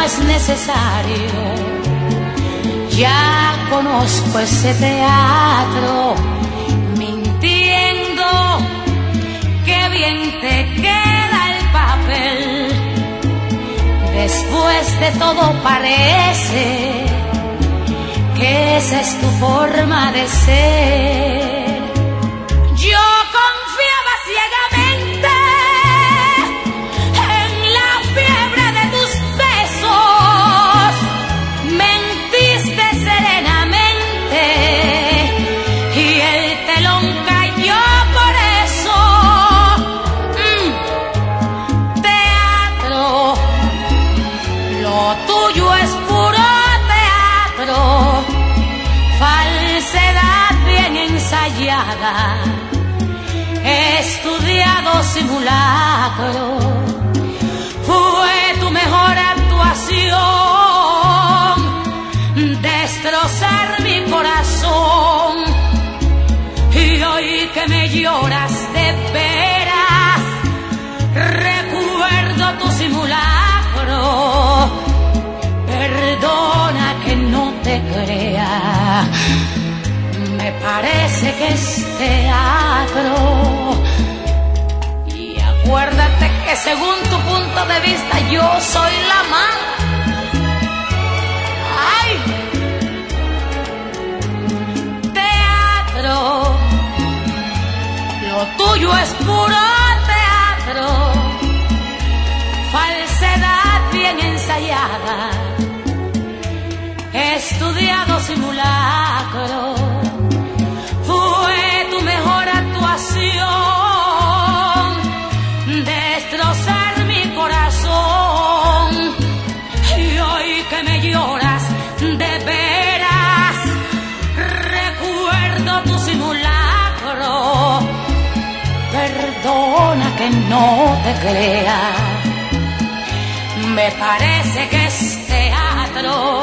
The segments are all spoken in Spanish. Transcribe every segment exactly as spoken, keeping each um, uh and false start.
es necesario. Ya conozco ese teatro, mintiendo, qué bien te queda el papel. Después de todo parece que esa es tu forma de ser. Yo confiaba ciegamente en la fiebre de tus besos, mentiste serenamente y el telón cayó por eso. Mm, teatro, lo tuyo es puro teatro, falsedad bien ensayada, estudiado simulacro. Fue tu mejor actuación, destrozar mi corazón. Y hoy que me lloras de veras, recuerdo tu simulacro. Perdona que no te crea, me parece que es teatro. Y acuérdate que según tu punto de vista yo soy la mala. ¡Ay! Teatro, lo tuyo es puro teatro, falsedad bien ensayada, estudiado simulacro. Fue tu mejor actuación, destrozar mi corazón. Y hoy que me lloras de veras, recuerdo tu simulacro. Perdona que no te crea, me parece que es teatro.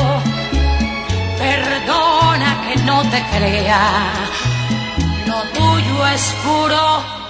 Perdona que no te crea, lo tuyo es puro